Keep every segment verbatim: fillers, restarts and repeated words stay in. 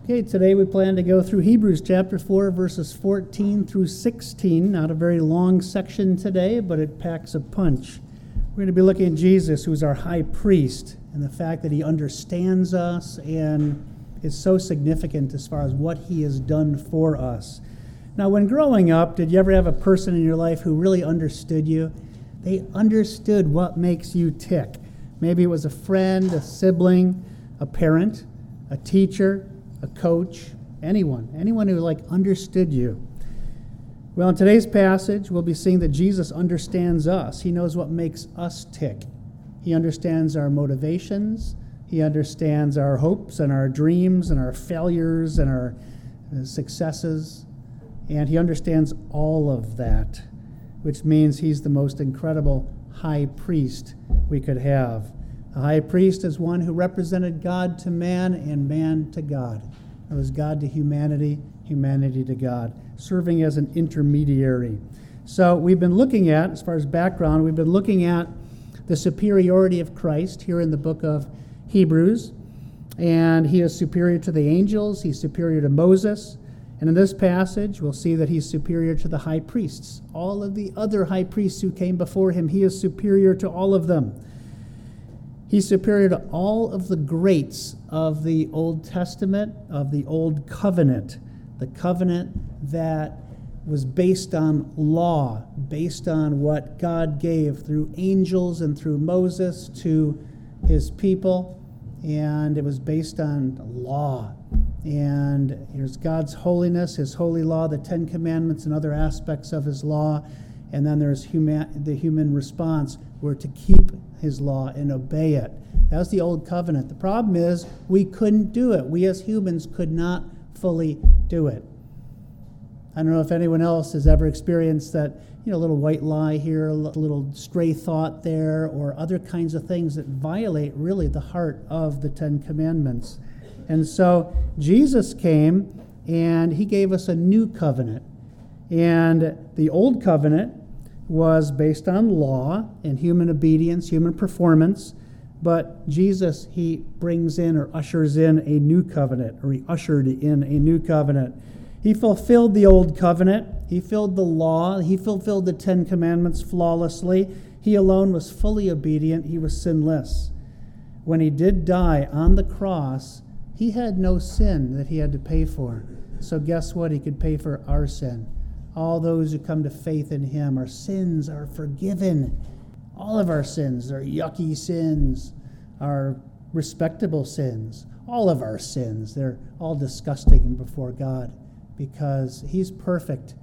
Okay, today we plan to go through Hebrews chapter four, verses fourteen through sixteen. Not a very long section today, but it packs a punch. We're going to be looking at Jesus, who's our high priest, and the fact that he understands us and is so significant as far as what he has done for us. Now, when growing up, did you ever have a person in your life who really understood you? They understood what makes you tick. Maybe it was a friend, a sibling, a parent, a teacher, a coach, anyone, anyone who like understood you. Well, in today's passage, we'll be seeing that Jesus understands us. He knows what makes us tick. He understands our motivations. He understands our hopes and our dreams and our failures and our uh, successes. And he understands all of that, which means he's the most incredible high priest we could have. A high priest is one who represented God to man and man to God. It was God to humanity, humanity to God, serving as an intermediary. So we've been looking at, as far as background, we've been looking at the superiority of Christ here in the book of Hebrews. And he is superior to the angels, he's superior to Moses. And in this passage, we'll see that he's superior to the high priests. All of the other high priests who came before him, he is superior to all of them. He's superior to all of the greats of the Old Testament, of the Old Covenant, the covenant that was based on law, based on what God gave through angels and through Moses to his people, and it was based on law. And here's God's holiness, his holy law, the Ten Commandments and other aspects of his law, and then there's human, the human response. We're to keep his law and obey it. That was the old covenant. The problem is we couldn't do it. We as humans could not fully do it. I don't know if anyone else has ever experienced that, you know, a little white lie here, a little stray thought there, or other kinds of things that violate really the heart of the Ten Commandments. And so Jesus came and he gave us a new covenant. And the old covenant was based on law and human obedience, human performance. But Jesus, he brings in or ushers in a new covenant, or he ushered in a new covenant. He fulfilled the old covenant. He filled the law. He fulfilled the Ten Commandments flawlessly. He alone was fully obedient. He was sinless. When he did die on the cross, he had no sin that he had to pay for. So guess what? He could pay for our sin. All those who come to faith in him, our sins are forgiven. All of our sins, our yucky sins, our respectable sins, all of our sins, they're all disgusting before God because he's perfect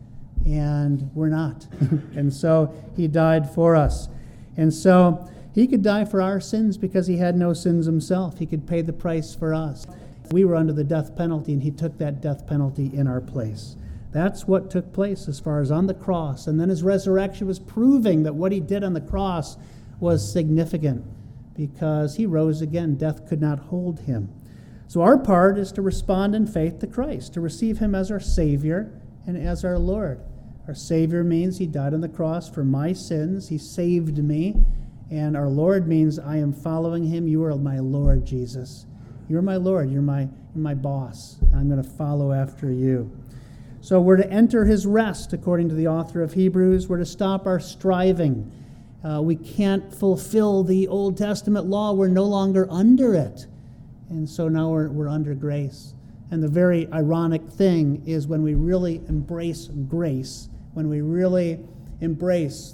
and we're not. And so he died for us. And so he could die for our sins because he had no sins himself. He could pay the price for us. We were under the death penalty, and he took that death penalty in our place. That's what took place as far as on the cross. And then his resurrection was proving that what he did on the cross was significant because he rose again. Death could not hold him. So our part is to respond in faith to Christ, to receive him as our Savior and as our Lord. Our Savior means he died on the cross for my sins. He saved me. And our Lord means I am following him. You are my Lord, Jesus. You're my Lord. You're my, you're my boss. I'm going to follow after you. So we're to enter his rest, according to the author of Hebrews. We're to stop our striving. Uh, we can't fulfill the Old Testament law. We're no longer under it. And so now we're, we're under grace. And the very ironic thing is when we really embrace grace, when we really embrace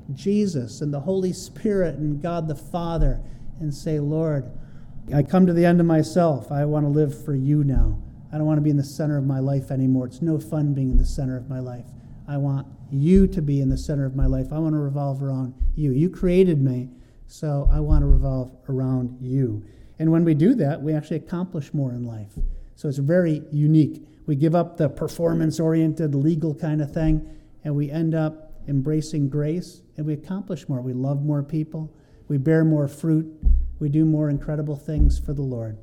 Jesus and the Holy Spirit and God the Father and say, Lord, I come to the end of myself. I want to live for you now. I don't want to be in the center of my life anymore. It's no fun being in the center of my life. I want you to be in the center of my life. I want to revolve around you. You created me, so I want to revolve around you. And when we do that, we actually accomplish more in life. So it's very unique. We give up the performance-oriented, legal kind of thing, and we end up embracing grace, and we accomplish more. We love more people. We bear more fruit. We do more incredible things for the Lord.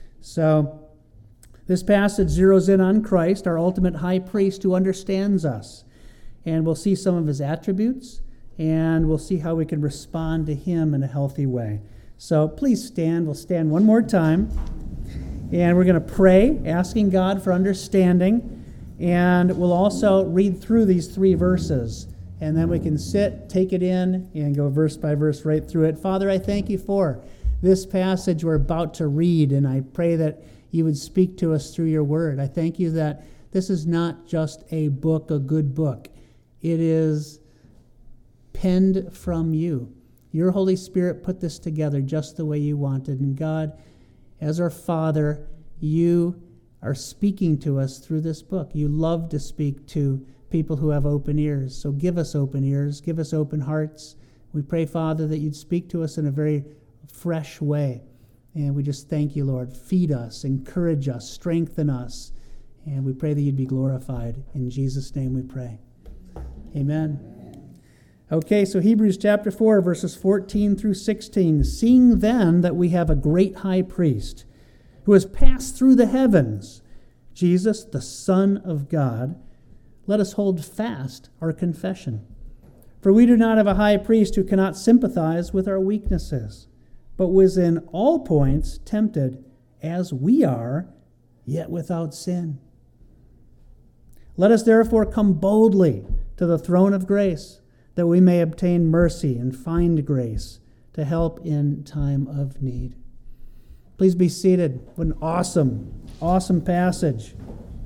So this passage zeroes in on Christ, our ultimate high priest who understands us. And we'll see some of his attributes, and we'll see how we can respond to him in a healthy way. So please stand. We'll stand one more time. And we're going to pray, asking God for understanding. And we'll also read through these three verses. And then we can sit, take it in, and go verse by verse right through it. Father, I thank you for this passage we're about to read. And I pray that you would speak to us through your word. I thank you that this is not just a book, a good book. It is penned from you. Your Holy Spirit put this together just the way you wanted. And God, as our Father, you are speaking to us through this book. You love to speak to people who have open ears. So give us open ears. Give us open hearts. We pray, Father, that you'd speak to us in a very fresh way. And we just thank you, Lord. Feed us, encourage us, strengthen us. And we pray that you'd be glorified. In Jesus' name we pray. Amen. Okay, so Hebrews chapter four, verses fourteen through sixteen. Seeing then that we have a great high priest who has passed through the heavens, Jesus, the Son of God, let us hold fast our confession. For we do not have a high priest who cannot sympathize with our weaknesses, but was in all points tempted as we are, yet without sin. Let us therefore come boldly to the throne of grace, that we may obtain mercy and find grace to help in time of need. Please be seated. What an awesome, awesome passage.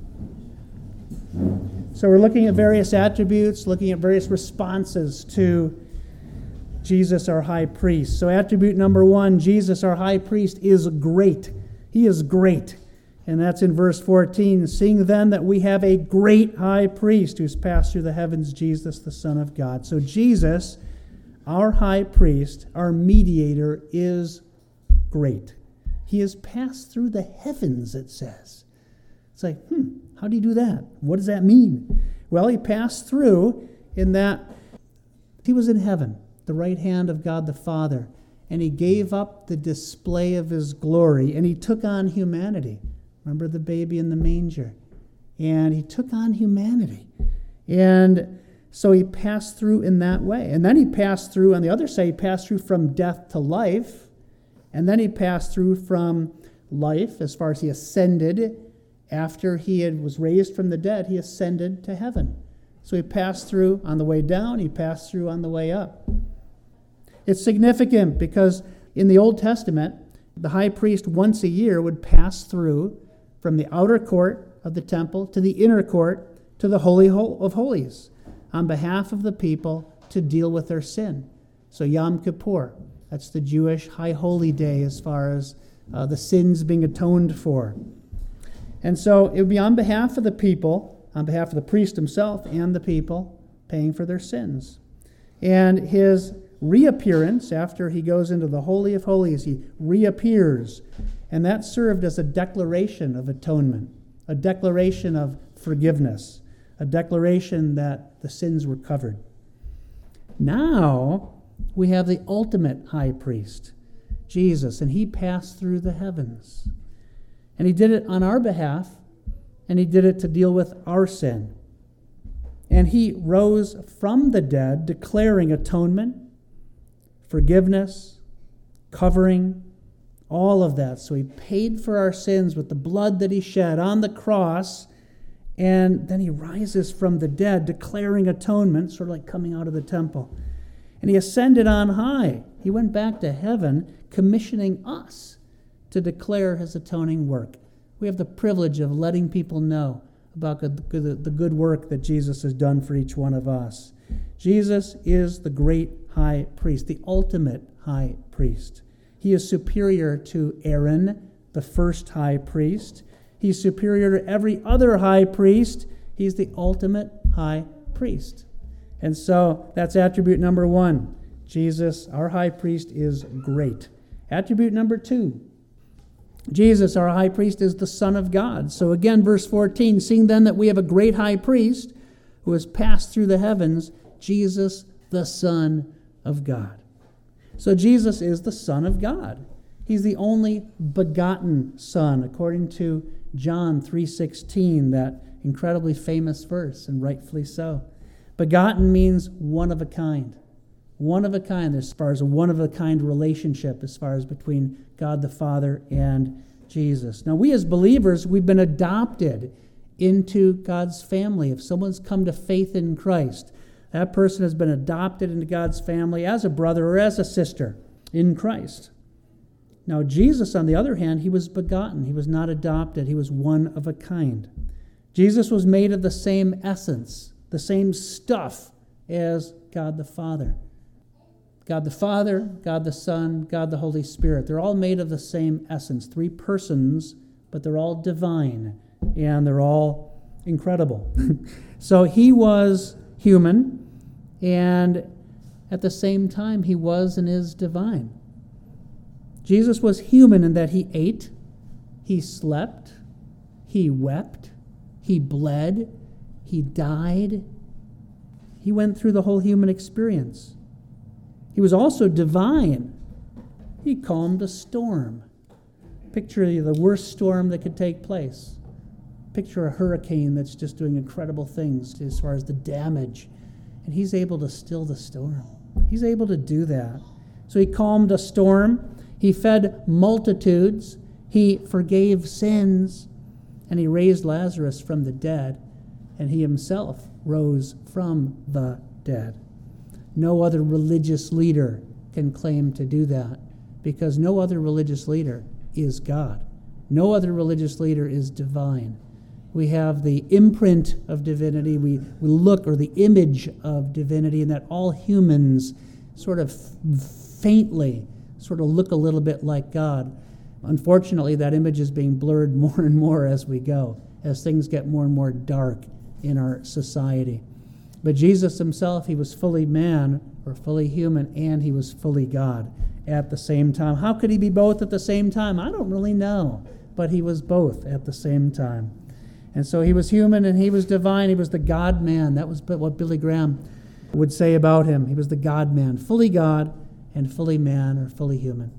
So we're looking at various attributes, looking at various responses to Jesus, our high priest. So attribute number one, Jesus, our high priest, is great. He is great. And that's in verse fourteen. Seeing then that we have a great high priest who's passed through the heavens, Jesus, the Son of God. So Jesus, our high priest, our mediator, is great. He has passed through the heavens, it says. It's like, hmm, how do you do that? What does that mean? Well, he passed through in that he was in heaven, the right hand of God the Father, and he gave up the display of his glory, and he took on humanity. Remember the baby in the manger? And he took on humanity. And so he passed through in that way. And then he passed through, on the other side, he passed through from death to life. And then he passed through from life, as far as he ascended. After he had, was raised from the dead, he ascended to heaven. So he passed through on the way down, he passed through on the way up. It's significant because in the Old Testament, the high priest once a year would pass through from the outer court of the temple to the inner court to the Holy of Holies on behalf of the people to deal with their sin. So Yom Kippur, that's the Jewish high holy day as far as uh, the sins being atoned for. And so it would be on behalf of the people, on behalf of the priest himself and the people, paying for their sins. And his reappearance, after he goes into the Holy of Holies, he reappears. And that served as a declaration of atonement, a declaration of forgiveness, a declaration that the sins were covered. Now we have the ultimate high priest, Jesus, and he passed through the heavens. And he did it on our behalf, and he did it to deal with our sin. And he rose from the dead, declaring atonement, forgiveness, covering, all of that. So he paid for our sins with the blood that he shed on the cross, and then he rises from the dead, declaring atonement, sort of like coming out of the temple. And he ascended on high. He went back to heaven, commissioning us to declare his atoning work. We have the privilege of letting people know about the good work that Jesus has done for each one of us. Jesus is the great high priest, the ultimate high priest. He is superior to Aaron, the first high priest. He's superior to every other high priest. He's the ultimate high priest. And so that's attribute number one. Jesus, our high priest, is great. Attribute number two. Jesus, our high priest, is the Son of God. So again, verse fourteen, seeing then that we have a great high priest who has passed through the heavens, Jesus, the Son of God. So Jesus is the Son of God. He's the only begotten Son, according to John three sixteen, that incredibly famous verse, and rightfully so. Begotten means one of a kind. One of a kind, as far as a one of a kind relationship, as far as between God the Father and Jesus. Now, we as believers, we've been adopted into God's family. If someone's come to faith in Christ, that person has been adopted into God's family as a brother or as a sister in Christ. Now, Jesus, on the other hand, he was begotten. He was not adopted. He was one of a kind. Jesus was made of the same essence, the same stuff as God the Father. God the Father, God the Son, God the Holy Spirit. They're all made of the same essence. Three persons, but they're all divine, and they're all incredible. So he was human, and at the same time, he was and is divine. Jesus was human in that he ate, he slept, he wept, he bled, he died. He went through the whole human experience. He was also divine. He calmed a storm. Picture the worst storm that could take place. Picture a hurricane that's just doing incredible things as far as the damage. And he's able to still the storm. He's able to do that. So he calmed a storm. He fed multitudes. He forgave sins. And he raised Lazarus from the dead. And he himself rose from the dead. No other religious leader can claim to do that, because no other religious leader is God. No other religious leader is divine. We have the imprint of divinity. We, we look, or the image of divinity, and that all humans sort of faintly sort of look a little bit like God. Unfortunately, that image is being blurred more and more as we go, as things get more and more dark in our society. But Jesus himself, he was fully man, or fully human, and he was fully God at the same time. How could he be both at the same time? I don't really know, but he was both at the same time. And so he was human and he was divine. He was the God-man. That was what Billy Graham would say about him. He was the God-man, fully God and fully man, or fully human.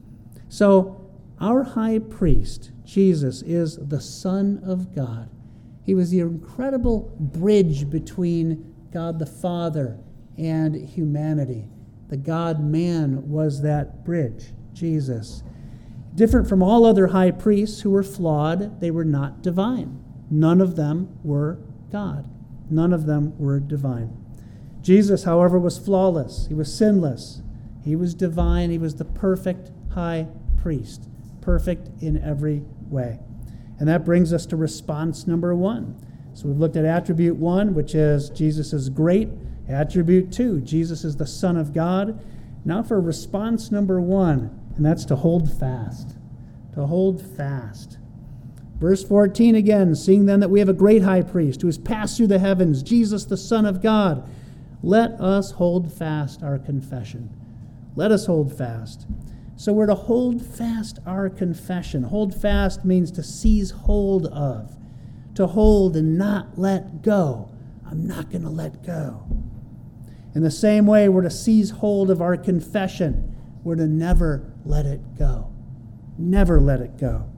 So our high priest, Jesus, is the Son of God. He was the incredible bridge between God the Father and humanity. The God-man was that bridge, Jesus. Different from all other high priests who were flawed, they were not divine. None of them were God. None of them were divine. Jesus, however, was flawless. He was sinless. He was divine. He was the perfect high priest, perfect in every way. And that brings us to response number one. So we've looked at attribute one, which is Jesus is great. Attribute two, Jesus is the Son of God. Now for response number one, and that's to hold fast. To hold fast. Verse fourteen again, seeing then that we have a great high priest who has passed through the heavens, Jesus the Son of God, let us hold fast our confession. Let us hold fast. So we're to hold fast our confession. Hold fast means to seize hold of, to hold and not let go. I'm not going to let go. In the same way, we're to seize hold of our confession. We're to never let it go. Never let it go.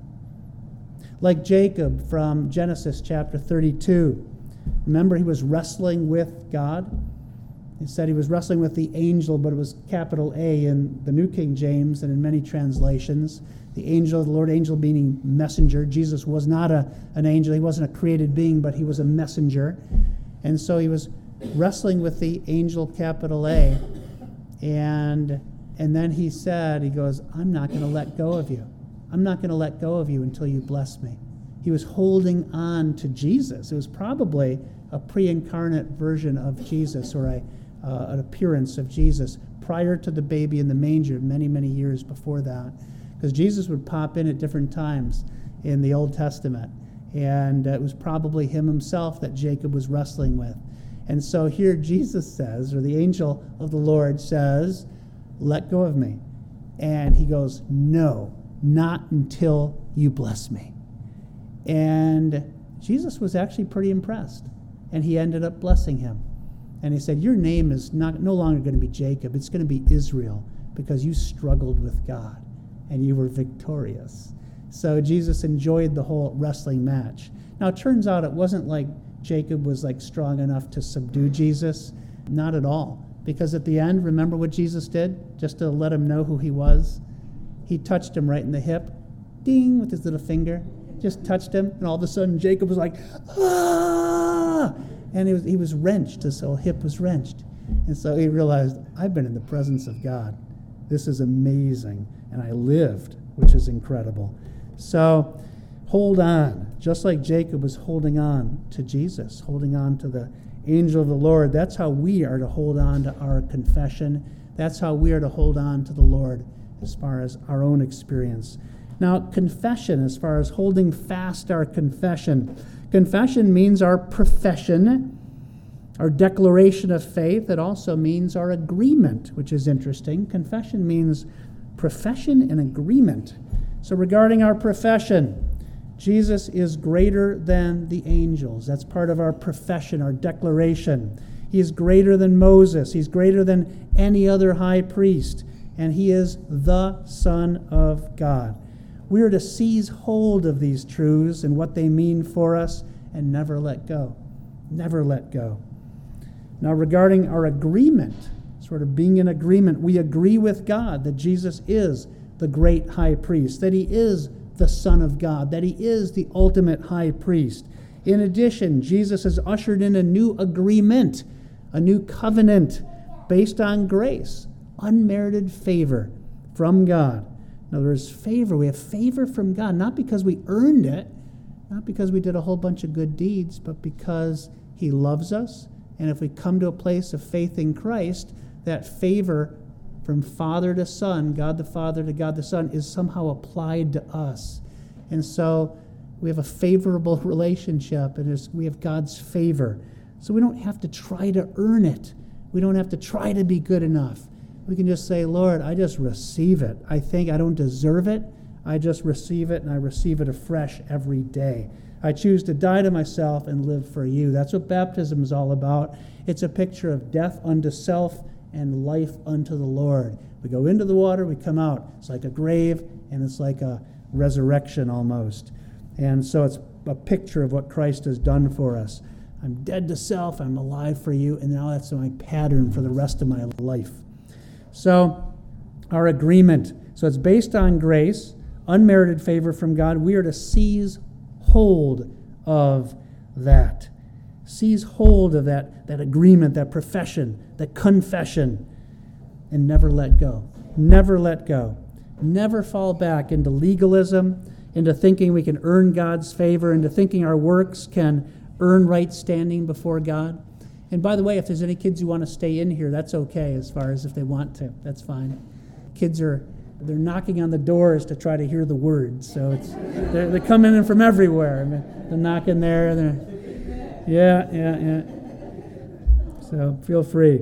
Like Jacob from Genesis chapter thirty-two. Remember, he was wrestling with God. He said he was wrestling with the angel, but it was capital A in the New King James and in many translations. The angel, the Lord angel meaning messenger. Jesus was not a, an angel. He wasn't a created being, but he was a messenger. And so he was wrestling with the angel, capital A. And, and then he said, he goes, I'm not going to let go of you. I'm not going to let go of you until you bless me. He was holding on to Jesus. It was probably a pre-incarnate version of Jesus, or a Uh, an appearance of Jesus prior to the baby in the manger, many, many years before that. Because Jesus would pop in at different times in the Old Testament. And uh, it was probably him himself that Jacob was wrestling with. And so here Jesus says, or the angel of the Lord says, let go of me. And he goes, no, not until you bless me. And Jesus was actually pretty impressed. And he ended up blessing him. And he said, your name is not no longer going to be Jacob. It's going to be Israel, because you struggled with God and you were victorious. So Jesus enjoyed the whole wrestling match. Now, it turns out it wasn't like Jacob was like strong enough to subdue Jesus. Not at all. Because at the end, remember what Jesus did? Just to let him know who he was? He touched him right in the hip. ding, with his little finger, just touched him, and all of a sudden Jacob was like, ah! And he was, he was wrenched, his whole hip was wrenched. And so he realized, I've been in the presence of God. This is amazing. And I lived, which is incredible. So hold on, just like Jacob was holding on to Jesus, holding on to the angel of the Lord. That's how we are to hold on to our confession. That's how we are to hold on to the Lord as far as our own experience. Now, confession, as far as holding fast our confession. Confession means our profession, our declaration of faith. It also means our agreement, which is interesting. Confession means profession and agreement. So regarding our profession, Jesus is greater than the angels. That's part of our profession, our declaration. He is greater than Moses. He's greater than any other high priest. And he is the Son of God. We are to seize hold of these truths and what they mean for us and never let go. Never let go. Now, regarding our agreement, sort of being in agreement, we agree with God that Jesus is the great high priest, that he is the Son of God, that he is the ultimate high priest. In addition, Jesus has ushered in a new agreement, a new covenant based on grace, unmerited favor from God. In other words, favor. We have favor from God, not because we earned it, not because we did a whole bunch of good deeds, but because he loves us. And if we come to a place of faith in Christ, that favor from Father to Son, God the Father to God the Son, is somehow applied to us. And so we have a favorable relationship, and we have God's favor. So we don't have to try to earn it. We don't have to try to be good enough. We can just say, Lord, I just receive it. I think I don't deserve it. I just receive it, and I receive it afresh every day. I choose to die to myself and live for you. That's what baptism is all about. It's a picture of death unto self and life unto the Lord. We go into the water, we come out. It's like a grave, and it's like a resurrection almost. And so it's a picture of what Christ has done for us. I'm dead to self, I'm alive for you, and now that's my pattern for the rest of my life. So our agreement, so it's based on grace, unmerited favor from God. We are to seize hold of that. Seize hold of that, that agreement, that profession, that confession, and never let go. Never let go. Never fall back into legalism, into thinking we can earn God's favor, into thinking our works can earn right standing before God. And by the way, if there's any kids who want to stay in here, that's okay as far as if they want to. That's fine. Kids are they're knocking on the doors to try to hear the word. So it's they're, they're coming in from everywhere. I mean, they're knocking there. They're, yeah, yeah, yeah. So feel free.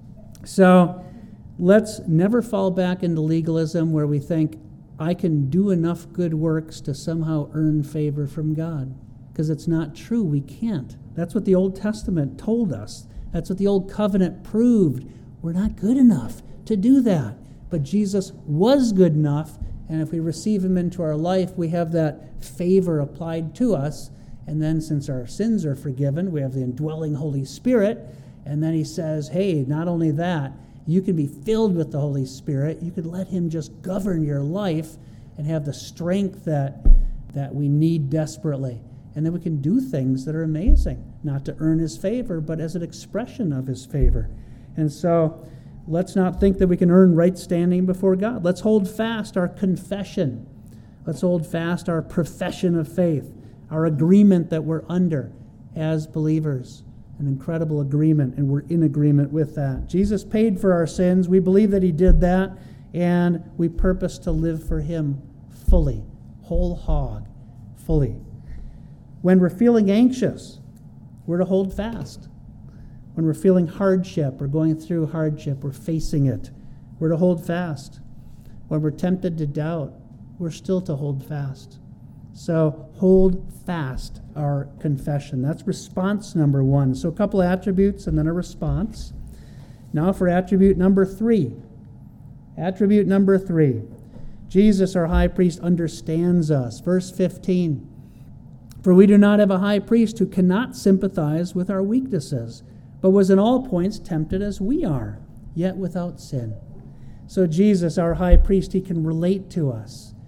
So let's never fall back into legalism where we think, I can do enough good works to somehow earn favor from God. Because it's not true. We can't. That's what the Old Testament told us. That's what the Old Covenant proved. We're not good enough to do that. But Jesus was good enough, and if we receive him into our life, we have that favor applied to us. And then since our sins are forgiven, we have the indwelling Holy Spirit. And then he says, hey, not only that, you can be filled with the Holy Spirit. You could let him just govern your life and have the strength that, that we need desperately. And then we can do things that are amazing, not to earn his favor, but as an expression of his favor. And so let's not think that we can earn right standing before God. Let's hold fast our confession. Let's hold fast our profession of faith, our agreement that we're under as believers. An incredible agreement, and we're in agreement with that. Jesus paid for our sins. We believe that he did that, and we purpose to live for him fully, whole hog, fully. When we're feeling anxious, we're to hold fast. When we're feeling hardship or going through hardship or facing it, we're to hold fast. When we're tempted to doubt, we're still to hold fast. So hold fast our confession. That's response number one. So a couple of attributes and then a response. Now for attribute number three. Attribute number three. Jesus, our high priest, understands us. Verse fifteen. For we do not have a high priest who cannot sympathize with our weaknesses, but was in all points tempted as we are, yet without sin. So Jesus, our high priest, he can relate to us.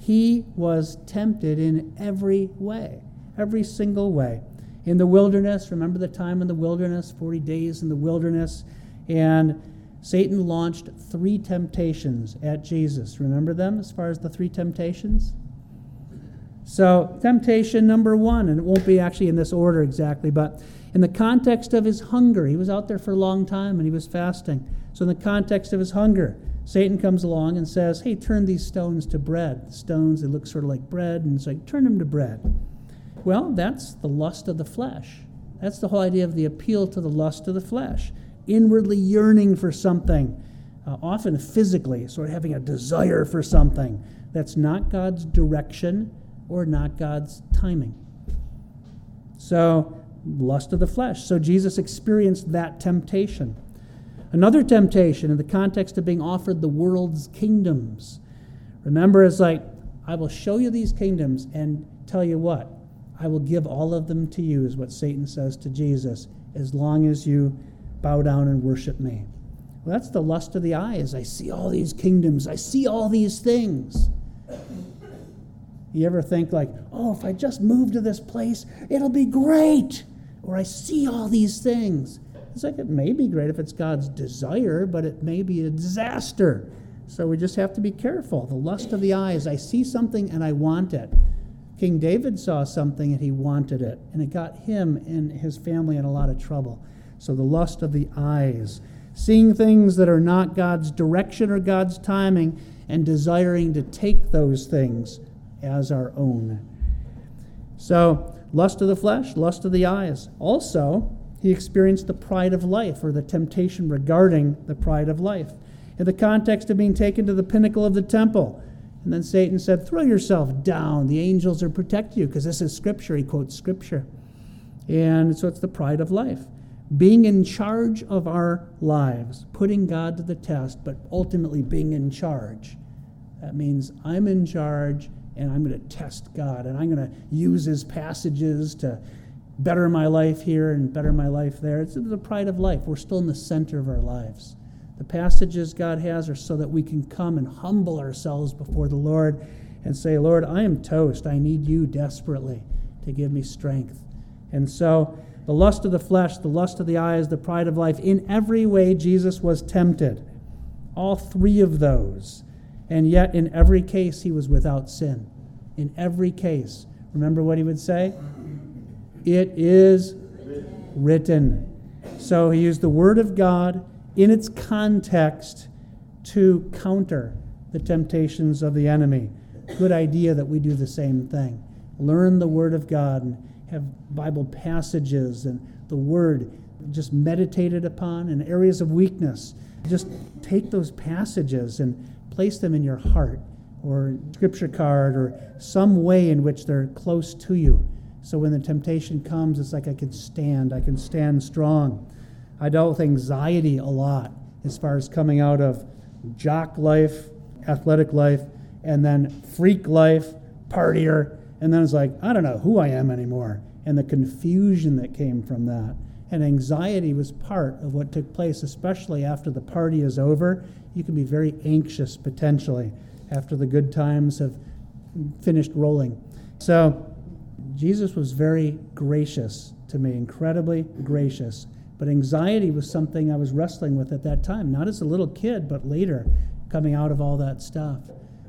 He was tempted in every way, every single way. In the wilderness, remember the time in the wilderness, forty days in the wilderness, and Satan launched three temptations at Jesus. Remember them as far as the three temptations? So, temptation number one, and it won't be actually in this order exactly, but in the context of his hunger, he was out there for a long time and he was fasting. So in the context of his hunger, Satan comes along and says, hey, turn these stones to bread. Stones, they look sort of like bread, and it's like, turn them to bread. Well, that's the lust of the flesh. That's the whole idea of the appeal to the lust of the flesh. Inwardly yearning for something, uh, often physically, sort of having a desire for something that's not God's direction or not God's timing. So, lust of the flesh. So Jesus experienced that temptation. Another temptation in the context of being offered the world's kingdoms. Remember, it's like, I will show you these kingdoms and tell you what, I will give all of them to you, is what Satan says to Jesus, as long as you bow down and worship me. Well, that's the lust of the eyes. I see all these kingdoms. I see all these things. You ever think like, oh, if I just move to this place, it'll be great. Or I see all these things. It's like, it may be great if it's God's desire, but it may be a disaster. So we just have to be careful. The lust of the eyes. I see something and I want it. King David saw something and he wanted it. And it got him and his family in a lot of trouble. So the lust of the eyes. Seeing things that are not God's direction or God's timing and desiring to take those things as our own. So, lust of the flesh, lust of the eyes. Also, he experienced the pride of life, or the temptation regarding the pride of life, in the context of being taken to the pinnacle of the temple. And then Satan said, throw yourself down. The angels are protecting you, because this is Scripture. He quotes Scripture. And so it's the pride of life. Being in charge of our lives, putting God to the test, but ultimately being in charge. That means I'm in charge, and I'm going to test God, and I'm going to use his passages to better my life here and better my life there. It's the pride of life. We're still in the center of our lives. The passages God has are so that we can come and humble ourselves before the Lord and say, Lord, I am toast. I need you desperately to give me strength. And so the lust of the flesh, the lust of the eyes, the pride of life, in every way Jesus was tempted. All three of those. And yet in every case he was without sin. In every case. Remember what he would say? It is written. So he used the Word of God in its context to counter the temptations of the enemy. Good idea that we do the same thing. Learn the Word of God and have Bible passages and the Word just meditated upon in areas of weakness. Just take those passages and place them in your heart or scripture card or some way in which they're close to you. So when the temptation comes, it's like I can stand. I can stand strong. I dealt with anxiety a lot as far as coming out of jock life, athletic life, and then freak life, partier, and then it's like, I don't know who I am anymore, and the confusion that came from that. And anxiety was part of what took place, especially after the party is over. You can be very anxious, potentially, after the good times have finished rolling. So Jesus was very gracious to me, incredibly gracious. But anxiety was something I was wrestling with at that time, not as a little kid, but later, coming out of all that stuff.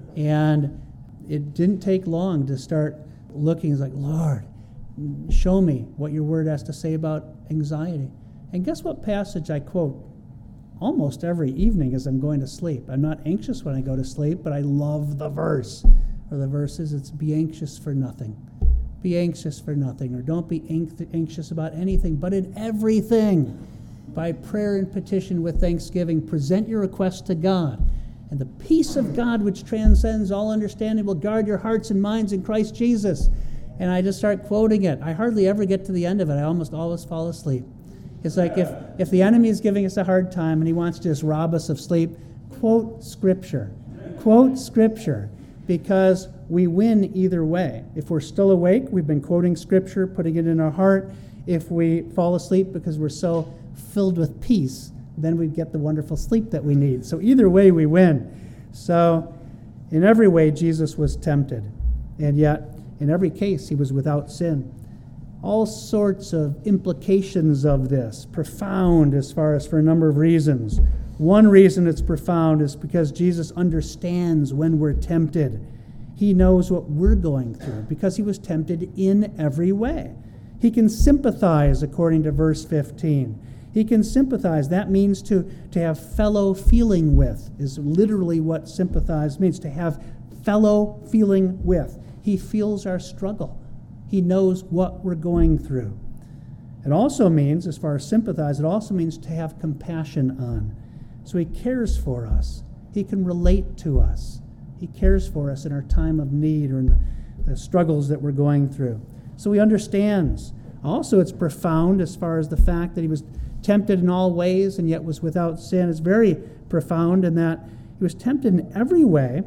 And it didn't take long to start looking. It's like, Lord, show me what your word has to say about anxiety. And guess what passage I quote almost every evening as I'm going to sleep? I'm not anxious when I go to sleep, but I love the verse. Or the verse is, it's be anxious for nothing. Be anxious for nothing, or don't be anxious about anything, but in everything, by prayer and petition with thanksgiving, present your requests to God. And the peace of God, which transcends all understanding, will guard your hearts and minds in Christ Jesus. And I just start quoting it. I hardly ever get to the end of it. I almost always fall asleep. It's like if, if the enemy is giving us a hard time and he wants to just rob us of sleep, quote Scripture. Quote Scripture. Because we win either way. If we're still awake, we've been quoting Scripture, putting it in our heart. If we fall asleep because we're so filled with peace, then we get the wonderful sleep that we need. So either way, we win. So In every way, Jesus was tempted, and yet, in every case, he was without sin. All sorts of implications of this, profound as far as for a number of reasons. One reason it's profound is because Jesus understands when we're tempted. He knows what we're going through because he was tempted in every way. He can sympathize, according to verse fifteen. He can sympathize. That means to, to have fellow feeling with, is literally what sympathize means, to have fellow feeling with. He feels our struggle. He knows what we're going through. It also means, as far as sympathize, it also means to have compassion on. So he cares for us. He can relate to us. He cares for us in our time of need or in the, the struggles that we're going through. So he understands. Also, it's profound as far as the fact that he was tempted in all ways and yet was without sin. It's very profound in that he was tempted in every way,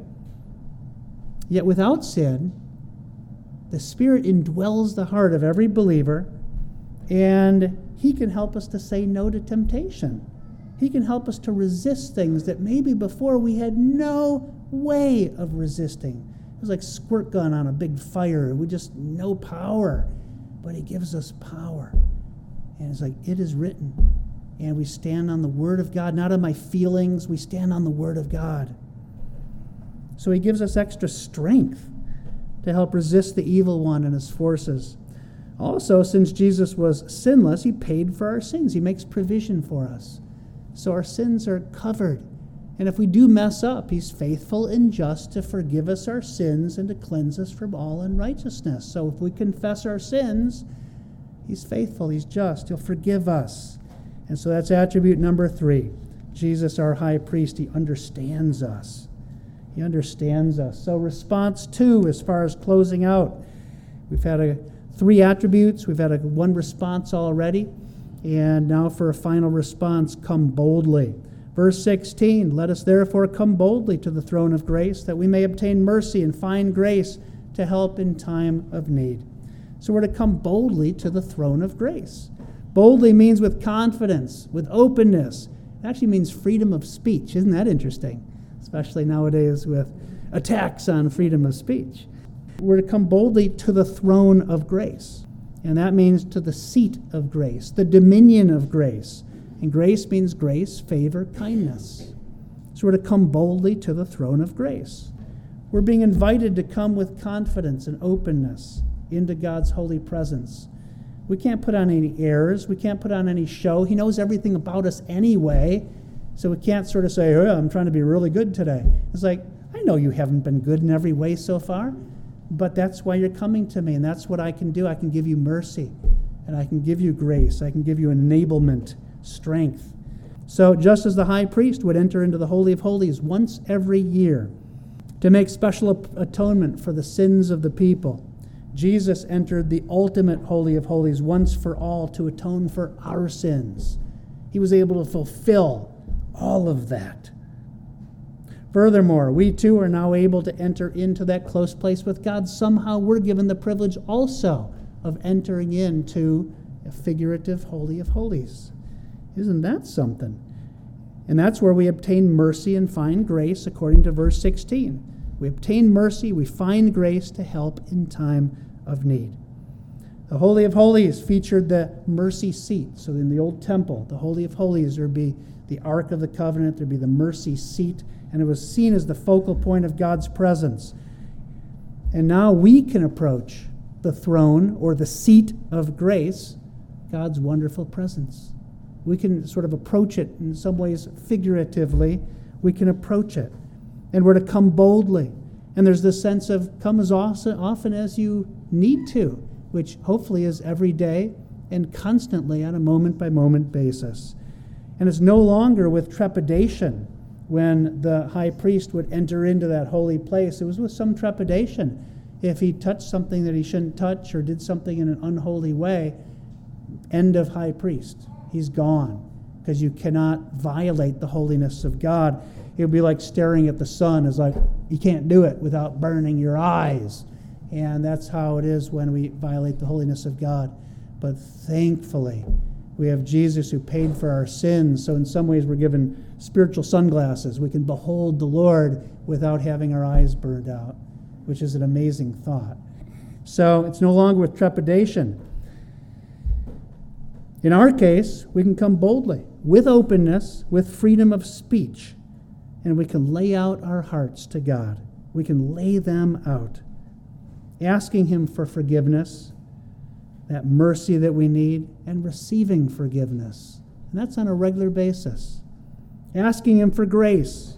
yet without sin. The Spirit indwells the heart of every believer, and he can help us to say no to temptation. He can help us to resist things that maybe before we had no way of resisting. It was like squirt gun on a big fire. We just no power, but he gives us power. And it's like, it is written. And we stand on the Word of God, not on my feelings. We stand on the Word of God. So he gives us extra strength to help resist the evil one and his forces. Also, since Jesus was sinless, he paid for our sins. He makes provision for us. So our sins are covered. And if we do mess up, he's faithful and just to forgive us our sins and to cleanse us from all unrighteousness. So if we confess our sins, he's faithful, he's just, he'll forgive us. And so that's attribute number three. Jesus, our high priest, he understands us. He understands us. So response two, as far as closing out. We've had a, three attributes. We've had a, one response already. And now for a final response, come boldly. Verse sixteen, let us therefore come boldly to the throne of grace, that we may obtain mercy and find grace to help in time of need. So we're to come boldly to the throne of grace. Boldly means with confidence, with openness. It actually means freedom of speech. Isn't that interesting? Especially nowadays with attacks on freedom of speech. We're to come boldly to the throne of grace. And that means to the seat of grace, the dominion of grace. And grace means grace, favor, kindness. So we're to come boldly to the throne of grace. We're being invited to come with confidence and openness into God's holy presence. We can't put on any airs. We can't put on any show. He knows everything about us anyway. So we can't sort of say, oh, I'm trying to be really good today. It's like, I know you haven't been good in every way so far, but that's why you're coming to me, and that's what I can do. I can give you mercy, and I can give you grace. I can give you enablement, strength. So just as the high priest would enter into the Holy of Holies once every year to make special atonement for the sins of the people, Jesus entered the ultimate Holy of Holies once for all to atone for our sins. He was able to fulfill all of that. Furthermore, we too are now able to enter into that close place with God. Somehow we're given the privilege also of entering into a figurative Holy of Holies. Isn't that something? And that's where we obtain mercy and find grace, according to verse sixteen. We obtain mercy, we find grace to help in time of need. The Holy of Holies featured the mercy seat. So in the old temple, the Holy of Holies, there would be the Ark of the Covenant, there would be the mercy seat, and it was seen as the focal point of God's presence. And now we can approach the throne or the seat of grace, God's wonderful presence. We can sort of approach it in some ways figuratively. We can approach it. And we're to come boldly. And there's this sense of come as often as you need to, which hopefully is every day and constantly on a moment-by-moment basis. And it's no longer with trepidation when the high priest would enter into that holy place. It was with some trepidation. If he touched something that he shouldn't touch or did something in an unholy way, end of high priest. He's gone, because you cannot violate the holiness of God. It would be like staring at the sun. It's like, you can't do it without burning your eyes. And that's how it is when we violate the holiness of God. But thankfully, We have Jesus who paid for our sins. So in some ways we're given spiritual sunglasses. We can behold the Lord without having our eyes burned out, which is an amazing thought. So it's no longer with trepidation. In our case, we can come boldly, with openness, with freedom of speech, and we can lay out our hearts to God. We can lay them out, asking Him for forgiveness, that mercy that we need, and receiving forgiveness. And that's on a regular basis. Asking Him for grace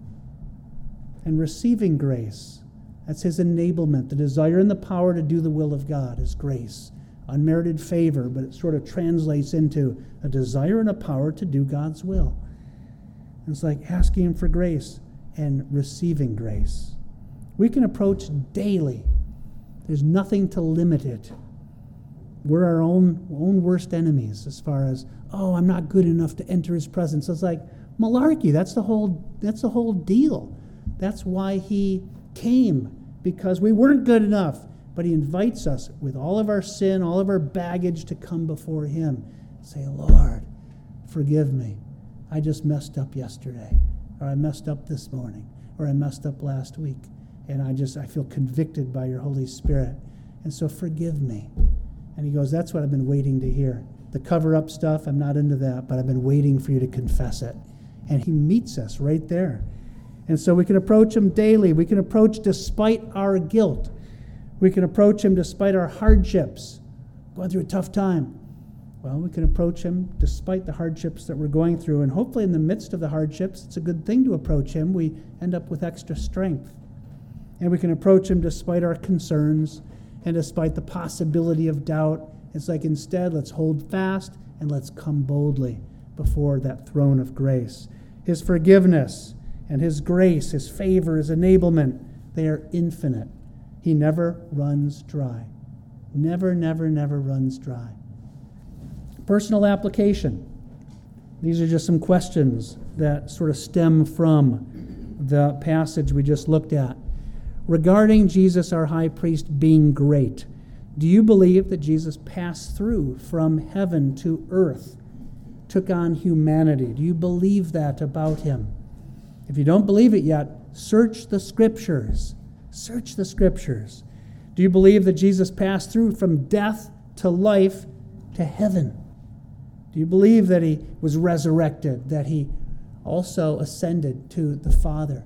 and receiving grace. That's His enablement. The desire and the power to do the will of God is grace. Unmerited favor, but it sort of translates into a desire and a power to do God's will. And it's like asking Him for grace and receiving grace. We can approach daily. There's nothing to limit it. We're our own, own worst enemies as far as, oh, I'm not good enough to enter His presence. It's like malarkey. That's the whole, that's the whole deal. That's why He came, because we weren't good enough. But He invites us with all of our sin, all of our baggage, to come before Him. Say, Lord, forgive me. I just messed up yesterday, or I messed up this morning, or I messed up last week. And I just, I feel convicted by your Holy Spirit. And so forgive me. And He goes, that's what I've been waiting to hear. The cover-up stuff, I'm not into that, but I've been waiting for you to confess it. And He meets us right there. And so we can approach Him daily. We can approach despite our guilt. We can approach Him despite our hardships, going through a tough time. Well, we can approach Him despite the hardships that we're going through. And hopefully in the midst of the hardships, it's a good thing to approach Him. We end up with extra strength. And we can approach Him despite our concerns and despite the possibility of doubt. It's like instead, let's hold fast and let's come boldly before that throne of grace. His forgiveness and His grace, His favor, His enablement, they are infinite. He never runs dry. Never, never, never runs dry. Personal application. These are just some questions that sort of stem from the passage we just looked at. Regarding Jesus, our high priest, being great, do you believe that Jesus passed through from heaven to earth, took on humanity? Do you believe that about Him? If you don't believe it yet, search the Scriptures. Search the Scriptures. Do you believe that Jesus passed through from death to life to heaven? Do you believe that He was resurrected, that He also ascended to the Father?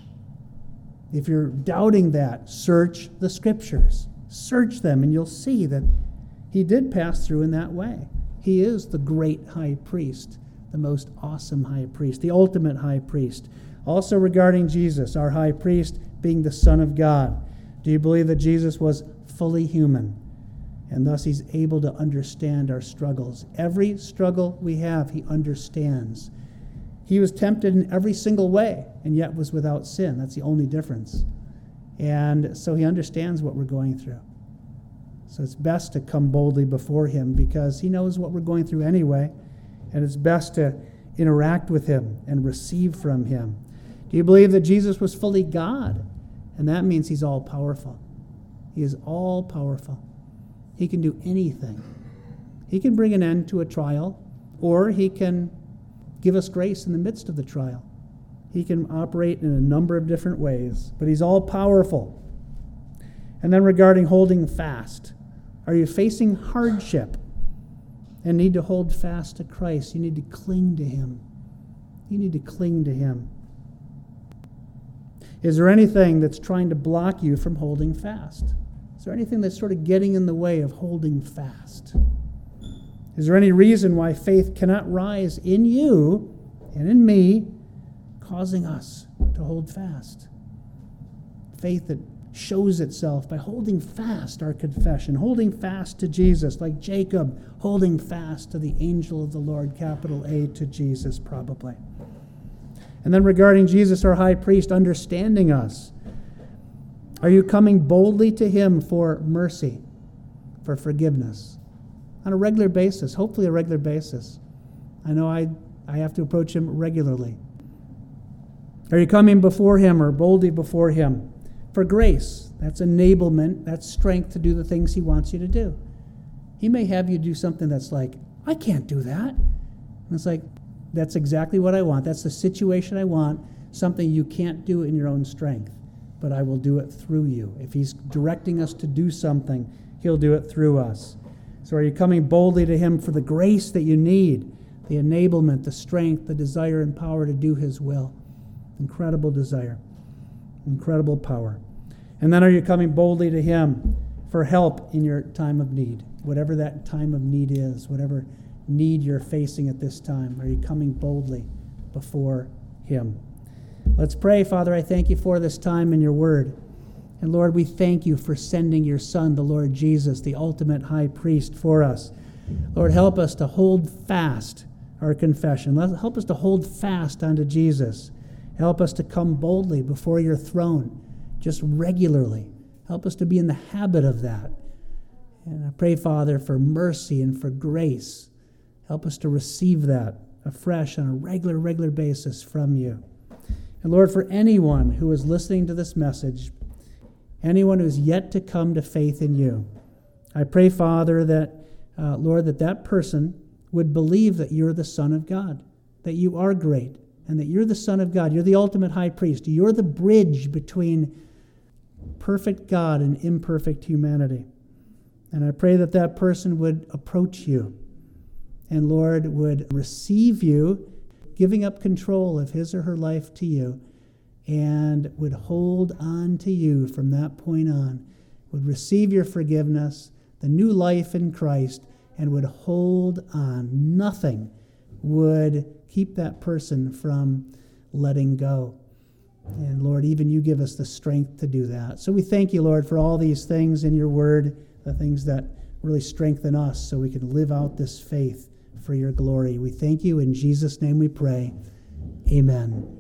If you're doubting that, search the Scriptures. Search them, and you'll see that He did pass through in that way. He is the great high priest, the most awesome high priest, the ultimate high priest. Also regarding Jesus, our high priest, being the Son of God, do you believe that Jesus was fully human, and thus He's able to understand our struggles? Every struggle we have, He understands. He was tempted in every single way, and yet was without sin. That's the only difference. And so He understands what we're going through. So it's best to come boldly before Him, because He knows what we're going through anyway, and it's best to interact with Him and receive from Him. Do you believe that Jesus was fully God? And that means He's all-powerful. He is all-powerful. He can do anything. He can bring an end to a trial, or He can give us grace in the midst of the trial. He can operate in a number of different ways, but He's all-powerful. And then regarding holding fast, are you facing hardship and need to hold fast to Christ? You need to cling to Him. You need to cling to Him. Is there anything that's trying to block you from holding fast? Is there anything that's sort of getting in the way of holding fast? Is there any reason why faith cannot rise in you and in me, causing us to hold fast? Faith that shows itself by holding fast our confession, holding fast to Jesus, like Jacob holding fast to the angel of the Lord, capital A, to Jesus probably. And then regarding Jesus, our high priest, understanding us. Are you coming boldly to Him for mercy, for forgiveness? On a regular basis, hopefully a regular basis. I know I, I have to approach Him regularly. Are you coming before Him or boldly before Him for grace? That's enablement, that's strength to do the things He wants you to do. He may have you do something that's like I can't do that. And it's like, that's exactly what I want. That's the situation I want, something you can't do in your own strength, but I will do it through you. If he's directing us to do something, he'll do it through us. So are you coming boldly to him for the grace that you need, the enablement, the strength, the desire and power to do his will? Incredible desire, incredible power. And then are you coming boldly to him for help in your time of need? Whatever that time of need is, whatever need you're facing at this time, are you coming boldly before him? Let's pray. Father, I thank you for this time in your word. And Lord, we thank you for sending your Son, the Lord Jesus, the ultimate high priest for us. Lord, help us to hold fast our confession. Help us to hold fast unto Jesus. Help us to come boldly before your throne, just regularly. Help us to be in the habit of that. And I pray, Father, for mercy and for grace. Help us to receive that afresh on a regular, regular basis from you. And Lord, for anyone who is listening to this message, anyone who's yet to come to faith in you, I pray, Father, that, uh, Lord, that that person would believe that you're the Son of God, that you are great, and that you're the Son of God. You're the ultimate high priest. You're the bridge between perfect God and imperfect humanity. And I pray that that person would approach you and, Lord, would receive you, giving up control of his or her life to you, and would hold on to you from that point on, would receive your forgiveness, the new life in Christ, and would hold on. Nothing would keep that person from letting go. And Lord, even you give us the strength to do that. So we thank you, Lord, for all these things in your word, the things that really strengthen us so we can live out this faith for your glory. We thank you. In Jesus' name we pray. Amen.